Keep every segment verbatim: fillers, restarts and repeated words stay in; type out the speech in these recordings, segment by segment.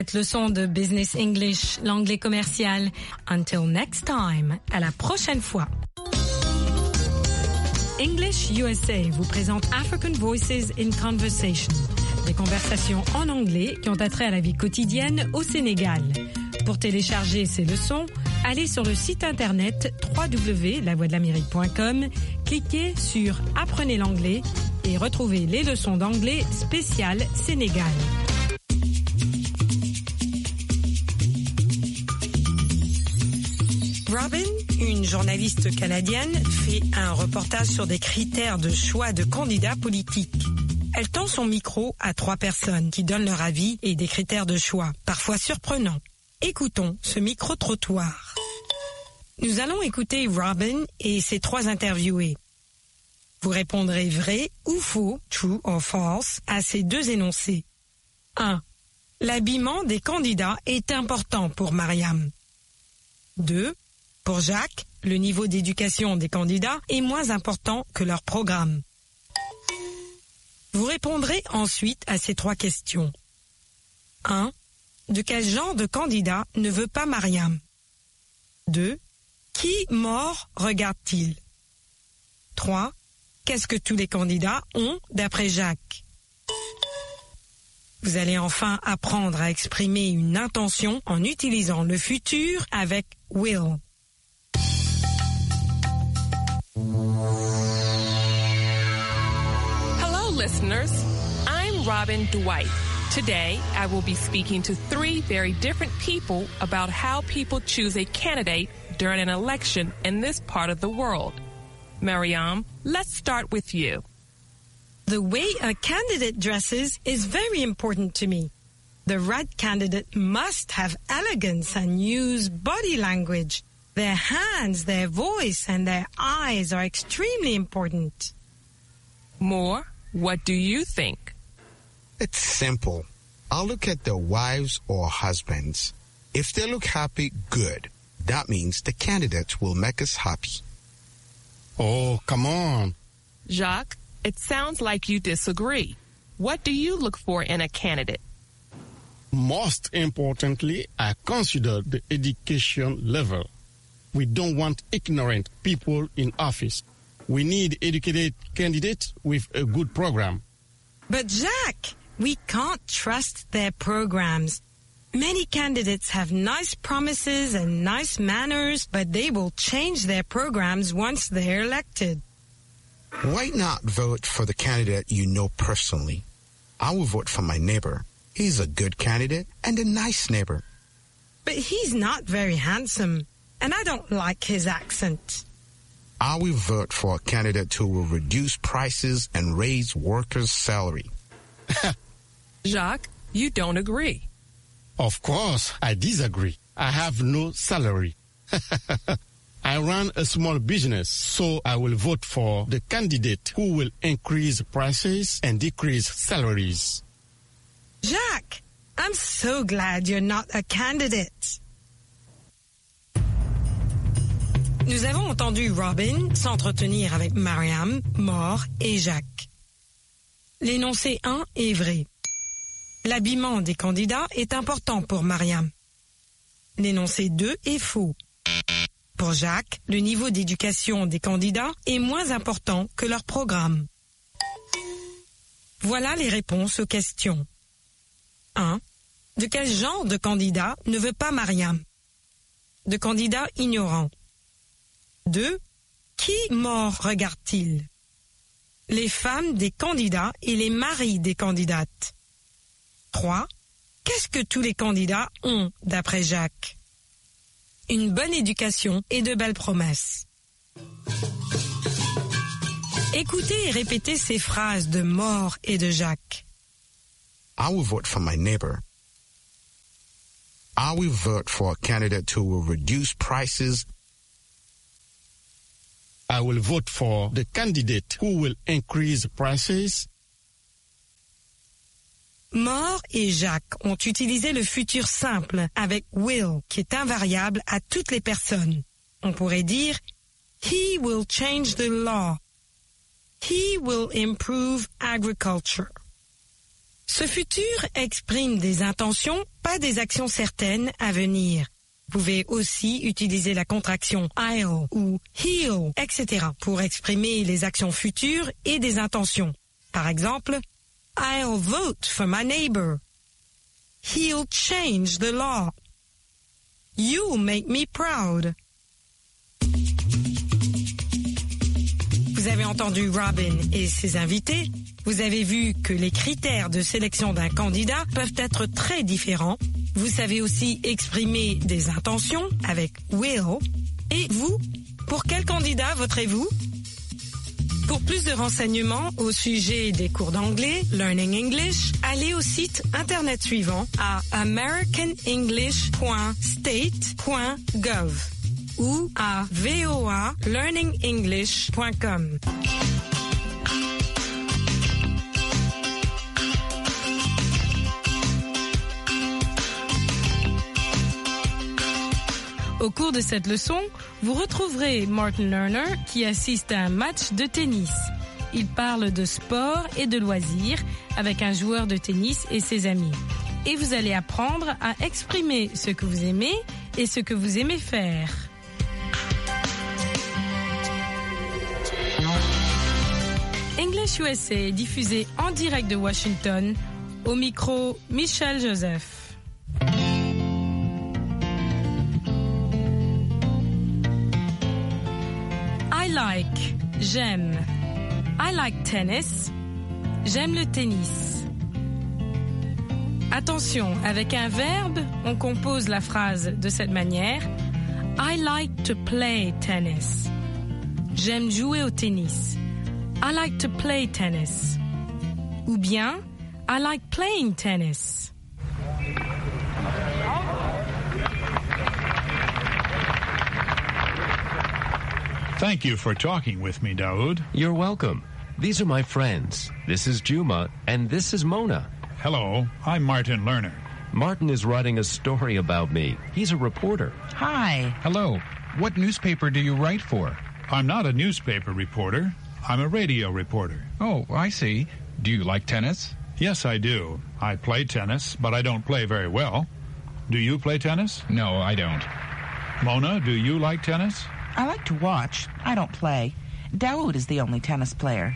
Cette leçon de Business English, l'anglais commercial. Until next time, à la prochaine fois. English U S A vous présente African Voices in Conversation, des conversations en anglais qui ont attrait à la vie quotidienne au Sénégal. Pour télécharger ces leçons, allez sur le site internet w w w point la voix de l'amérique point com, cliquez sur Apprenez l'anglais et retrouvez les leçons d'anglais spéciales Sénégal. Robin, une journaliste canadienne, fait un reportage sur des critères de choix de candidats politiques. Elle tend son micro à trois personnes qui donnent leur avis et des critères de choix, parfois surprenants. Écoutons ce micro-trottoir. Nous allons écouter Robin et ses trois interviewés. Vous répondrez vrai ou faux, true or false, à ces deux énoncés. un. L'habillement des candidats est important pour Mariam. deux. Pour Jacques, le niveau d'éducation des candidats est moins important que leur programme. Vous répondrez ensuite à ces trois questions. un. De quel genre de candidat ne veut pas Mariam? deux. Qui mort regarde-t-il? trois. Qu'est-ce que tous les candidats ont d'après Jacques? Vous allez enfin apprendre à exprimer une intention en utilisant le futur avec will. Hello, listeners. I'm Robin Dwight. Today, I will be speaking to three very different people about how people choose a candidate during an election in this part of the world. Mariam, let's start with you. The way a candidate dresses is very important to me. The right candidate must have elegance and use body language. Their hands, their voice, and their eyes are extremely important. Moore, what do you think? It's simple. I'll look at their wives or husbands. If they look happy, good. That means the candidate will make us happy. Oh, come on. Jacques, it sounds like you disagree. What do you look for in a candidate? Most importantly, I consider the education level. We don't want ignorant people in office. We need educated candidates with a good program. But Jacques, we can't trust their programs. Many candidates have nice promises and nice manners, but they will change their programs once they're elected. Why not vote for the candidate you know personally? I will vote for my neighbor. He's a good candidate and a nice neighbor. But he's not very handsome, and I don't like his accent. I will vote for a candidate who will reduce prices and raise workers' salary. Jacques, you don't agree. Of course, I disagree. I have no salary. I run a small business, so I will vote for the candidate who will increase prices and decrease salaries. Jacques, I'm so glad you're not a candidate. Nous avons entendu Robin s'entretenir avec Mariam, Moore et Jacques. L'énoncé un est vrai. L'habillement des candidats est important pour Mariam. L'énoncé deux est faux. Pour Jacques, le niveau d'éducation des candidats est moins important que leur programme. Voilà les réponses aux questions. un. De quel genre de candidat ne veut pas Mariam? De candidats ignorants. deux. Qui mort regarde-t-il? Les femmes des candidats et les maris des candidates. trois. Qu'est-ce que tous les candidats ont, d'après Jacques? Une bonne éducation et de belles promesses. Écoutez et répétez ces phrases de Moore et de Jacques. I will vote for my neighbor. I will vote for a candidate who will reduce prices. I will vote for the candidate who will increase prices. Moore et Jacques ont utilisé le futur simple avec will, qui est invariable à toutes les personnes. On pourrait dire « He will change the law ». « He will improve agriculture ». Ce futur exprime des intentions, pas des actions certaines à venir. Vous pouvez aussi utiliser la contraction I'll ou he'll, et cetera pour exprimer les actions futures et des intentions. Par exemple, I'll vote for my neighbor. He'll change the law. You'll make me proud. Vous avez entendu Robin et ses invités. Vous avez vu que les critères de sélection d'un candidat peuvent être très différents. Vous savez aussi exprimer des intentions avec will. Et vous, pour quel candidat voterez-vous? Pour plus de renseignements au sujet des cours d'anglais, Learning English, allez au site internet suivant à american english point state point gov ou à voa learning english point com. Au cours de cette leçon, vous retrouverez Martin Lerner qui assiste à un match de tennis. Il parle de sport et de loisirs avec un joueur de tennis et ses amis. Et vous allez apprendre à exprimer ce que vous aimez et ce que vous aimez faire. English U S A est diffusé en direct de Washington. Au micro, Michel Joseph. I like, j'aime. I like tennis. J'aime le tennis. Attention, avec un verbe, on compose la phrase de cette manière. I like to play tennis. J'aime jouer au tennis. I like to play tennis. Ou bien, I like playing tennis. Thank you for talking with me, Daoud. You're welcome. These are my friends. This is Juma, and this is Mona. Hello, I'm Martin Lerner. Martin is writing a story about me. He's a reporter. Hi. Hello. What newspaper do you write for? I'm not a newspaper reporter. I'm a radio reporter. Oh, I see. Do you like tennis? Yes, I do. I play tennis, but I don't play very well. Do you play tennis? No, I don't. Mona, do you like tennis? I like to watch. I don't play. Daoud is the only tennis player.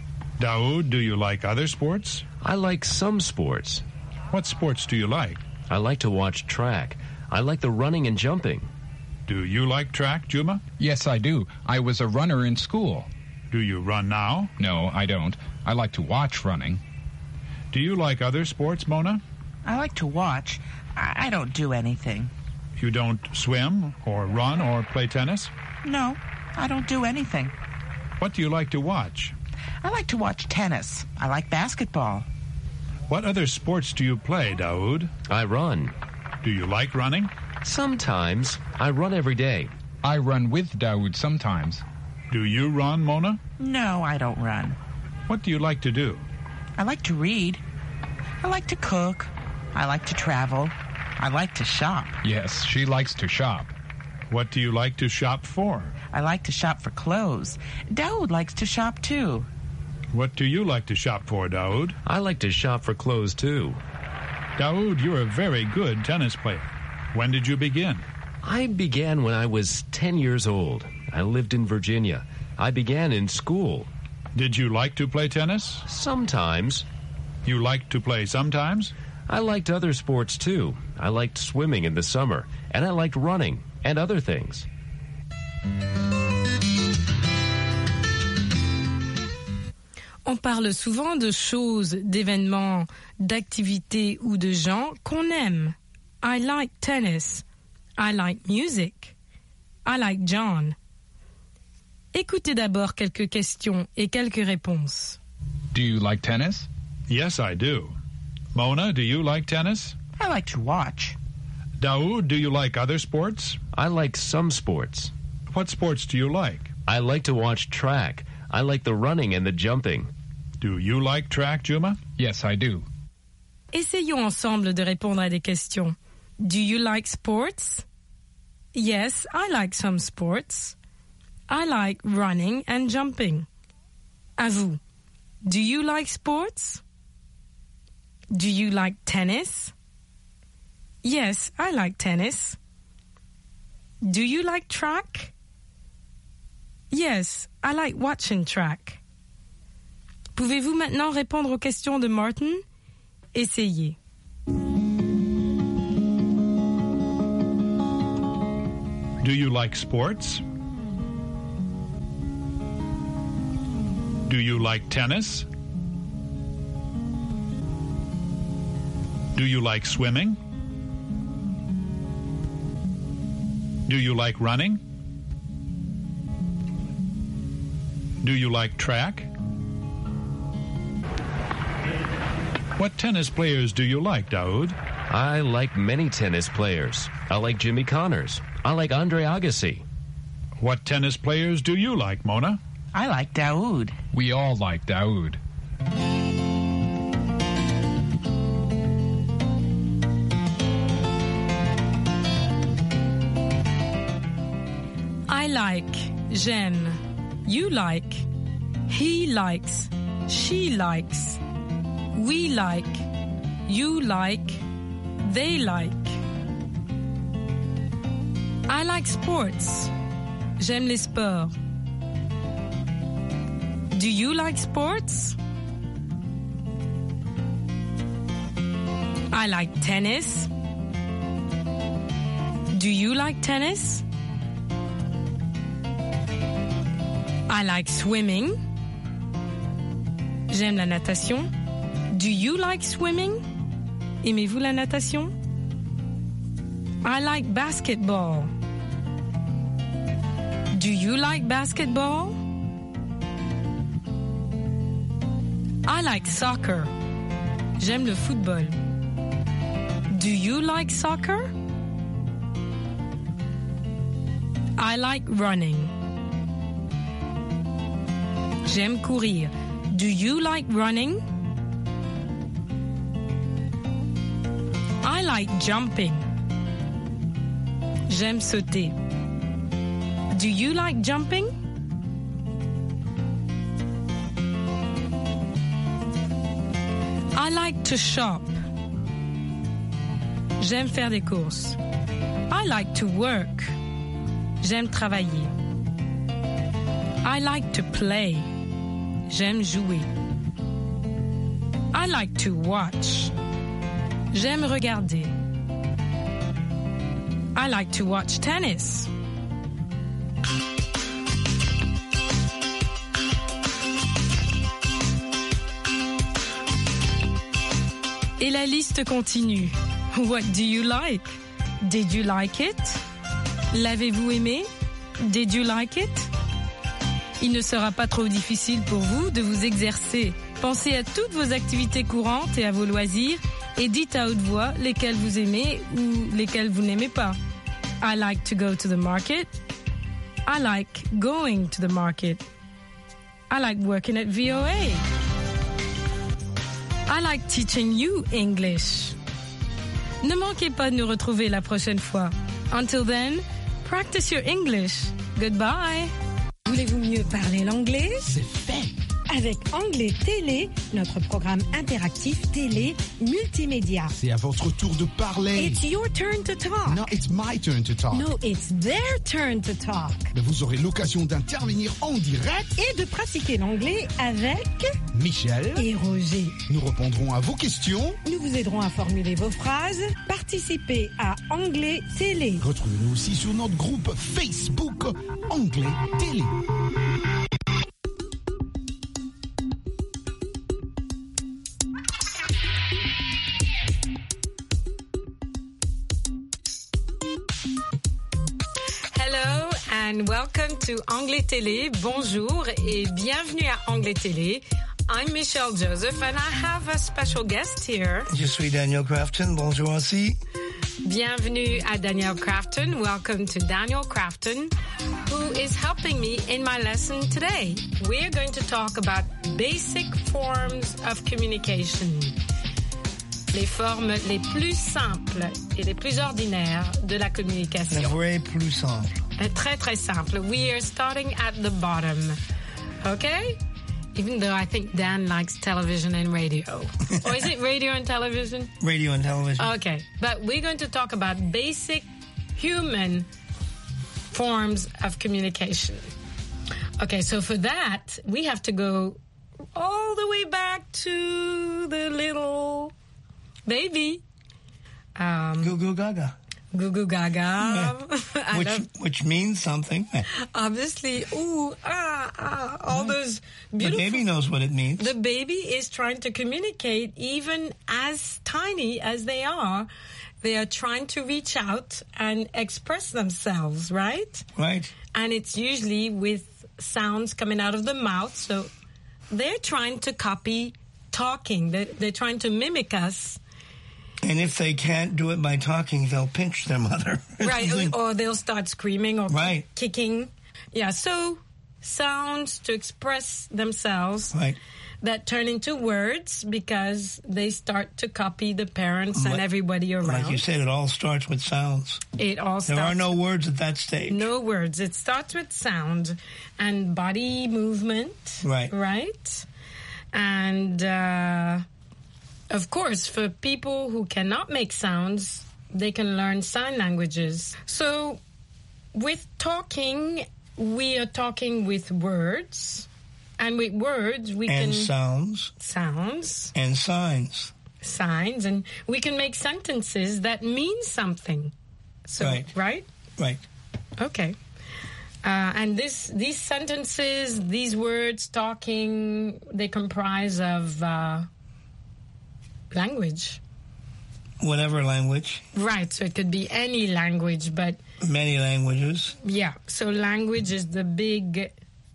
Daoud, do you like other sports? I like some sports. What sports do you like? I like to watch track. I like the running and jumping. Do you like track, Juma? Yes, I do. I was a runner in school. Do you run now? No, I don't. I like to watch running. Do you like other sports, Mona? I like to watch. I, I don't do anything. You don't swim or run or play tennis? No, I don't do anything. What do you like to watch? I like to watch tennis. I like basketball. What other sports do you play, Daoud? I run. Do you like running? Sometimes. I run every day. I run with Daoud sometimes. Do you run, Mona? No, I don't run. What do you like to do? I like to read. I like to cook. I like to travel. I like to shop. Yes, she likes to shop. What do you like to shop for? I like to shop for clothes. Daoud likes to shop too. What do you like to shop for, Daoud? I like to shop for clothes too. Daoud, you're a very good tennis player. When did you begin? I began when I was ten years old. I lived in Virginia. I began in school. Did you like to play tennis? Sometimes. You liked to play sometimes? I liked other sports too. I liked swimming in the summer, and I liked running and other things. On parle souvent de choses, d'événements, d'activités ou de gens qu'on aime. I like tennis. I like music. I like John. Écoutez d'abord quelques questions et quelques réponses. Do you like tennis? Yes, I do. Mona, do you like tennis? I like to watch. Daoud, do you like other sports? I like some sports. What sports do you like? I like to watch track. I like the running and the jumping. Do you like track, Juma? Yes, I do. Essayons ensemble de répondre à des questions. Do you like sports? Yes, I like some sports. I like running and jumping. À vous. Do you like sports? Do you like tennis? Yes, I like tennis. Do you like track? Yes, I like watching track. Pouvez-vous maintenant répondre aux questions de Martin? Essayez. Do you like sports? Do you like tennis? Do you like swimming? Do you like running? Do you like track? What tennis players do you like, Daoud? I like many tennis players. I like Jimmy Connors. I like Andre Agassi. What tennis players do you like, Mona? I like Daoud. We all like Daoud. I like, j'aime. You like. He likes. She likes. We like. You like. They like. I like sports. J'aime les sports. Do you like sports? I like tennis. Do you like tennis? I like swimming. J'aime la natation. Do you like swimming? Aimez-vous la natation? I like basketball. Do you like basketball? I like soccer. J'aime le football. Do you like soccer? I like running. J'aime courir. Do you like running? I like jumping. J'aime sauter. Do you like jumping? I like to shop. J'aime faire des courses. I like to work. J'aime travailler. I like to play. J'aime jouer. I like to watch. J'aime regarder. I like to watch tennis. Et la liste continue. What do you like? Did you like it? L'avez-vous aimé? Did you like it? Il ne sera pas trop difficile pour vous de vous exercer. Pensez à toutes vos activités courantes et à vos loisirs et dites à haute voix lesquelles vous aimez ou lesquelles vous n'aimez pas. I like to go to the market. I like going to the market. I like working at V O A. I like teaching you English. Ne manquez pas de nous retrouver la prochaine fois. Until then, practice your English. Goodbye. Voulez-vous mieux parler l'anglais? C'est fait! Avec Anglais Télé, notre programme interactif télé multimédia. C'est à votre tour de parler. It's your turn to talk. No, it's my turn to talk. No, it's their turn to talk. Mais vous aurez l'occasion d'intervenir en direct et de pratiquer l'anglais avec Michel et Roger. Nous répondrons à vos questions. Nous vous aiderons à formuler vos phrases. Participez à Anglais Télé. Retrouvez-nous aussi sur notre groupe Facebook Anglais Télé. And welcome to Anglais Télé. Bonjour et bienvenue à Anglais Télé. I'm Michelle Joseph and I have a special guest here. Je suis Daniel Crafton. Bonjour aussi. Bienvenue à Daniel Crafton. Welcome to Daniel Crafton, who is helping me in my lesson today. We're going to talk about basic forms of communication. Les formes les plus simples et les plus ordinaires de la communication. La vraie plus simple. Très très simple. We are starting at the bottom. Okay? Even though I think Dan likes television and radio. Or is it radio and television? Radio and television. Okay. But we're going to talk about basic human forms of communication. Okay, so for that, we have to go all the way back to the little baby. Um, Goo Goo Gaga. Goo Goo Gaga. Yeah. Which, love, which means something. obviously, ooh, ah, ah, all those beautiful... The baby knows what it means. The baby is trying to communicate, even as tiny as they are. They are trying to reach out and express themselves, right? Right. And it's usually with sounds coming out of the mouth. So they're trying to copy talking. They're, they're trying to mimic us. And if they can't do it by talking, they'll pinch their mother. Right, or, or they'll start screaming or right. kick, kicking. Yeah, so sounds to express themselves right. that turn into words because they start to copy the parents like, and everybody around. Like you said, it all starts with sounds. It all starts. There are no words at that stage. No words. It starts with sound and body movement. Right. Right? And... Uh, Of course, for people who cannot make sounds, they can learn sign languages. So with talking, we are talking with words. And with words, we and can... And sounds. Sounds. And signs. Signs. And we can make sentences that mean something. So, right. Right? Right. Okay. Uh, and this, these sentences, these words, talking, they comprise of... Uh, language. Whatever language. Right, so it could be any language, but... Many languages. Yeah, so language is the big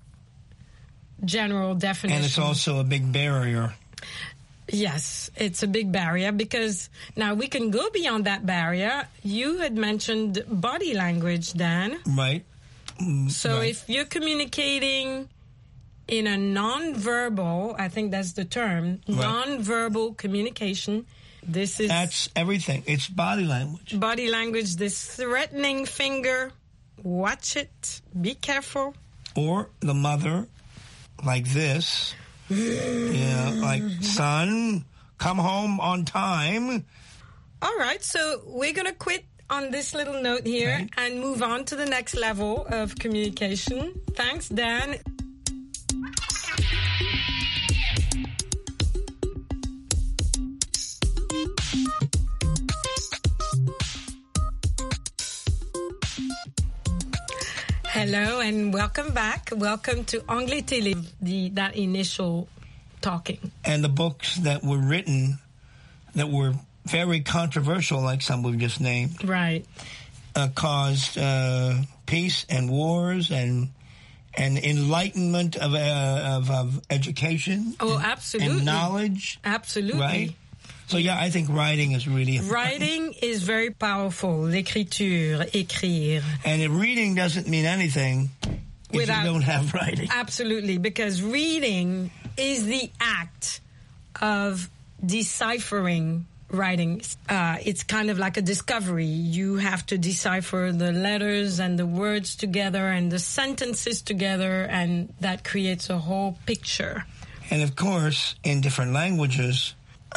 general definition. And it's also a big barrier. Yes, it's a big barrier because now we can go beyond that barrier. You had mentioned body language, Dan. Right. So right. if you're communicating... in a non-verbal, I think that's the term, right. non-verbal communication. This is... That's everything. It's body language. Body language, this threatening finger. Watch it. Be careful. Or the mother, like this. Yeah, like, son, come home on time. All right, so we're going to quit on this little note here right. and move on to the next level of communication. Thanks, Dan. Hello and welcome back. Welcome to Anglais Télé, the that initial talking. And the books that were written that were very controversial, like some we've just named, right, uh, caused uh, peace and wars and and enlightenment of uh, of, of education. Oh, and, absolutely, and knowledge. Absolutely, right. So yeah, I think writing is really important. Writing is very powerful. L'écriture, écrire. And if reading doesn't mean anything if Without, you don't have writing. Absolutely, because reading is the act of deciphering writing. Uh, it's kind of like a discovery. You have to decipher the letters and the words together and the sentences together, and that creates a whole picture. And of course, in different languages...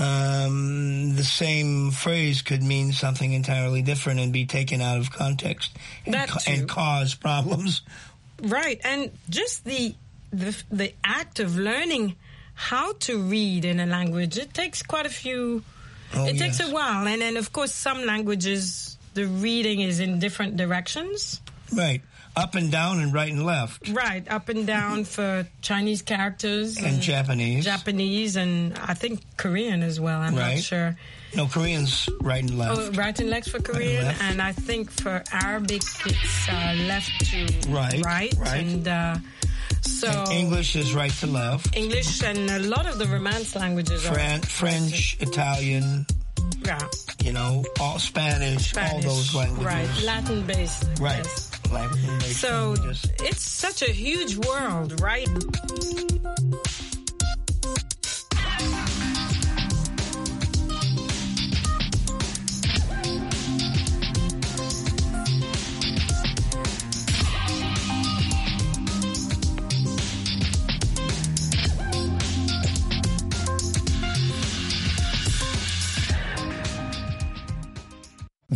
Um, the same phrase could mean something entirely different and be taken out of context and, ca- and cause problems. Right, and just the, the the act of learning how to read in a language, it takes quite a few. Oh, it yes. takes a while, and then of course some languages the reading is in different directions. Right. Up and down and right and left. Right, up and down for Chinese characters. And, and Japanese. Japanese and I think Korean as well, I'm right. not sure. No, Korean's right and left. Oh, right and left for Korean, right and, and I think for Arabic it's uh, left to right. Right, right. And uh, so... And English is right to left. English and a lot of the Romance languages Fran- are... French, right. Italian... Yeah. You know, all Spanish, Spanish, all those languages. Right, Latin-based. Right. Yes. Latin-based so languages. It's such a huge world, right?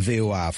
V O A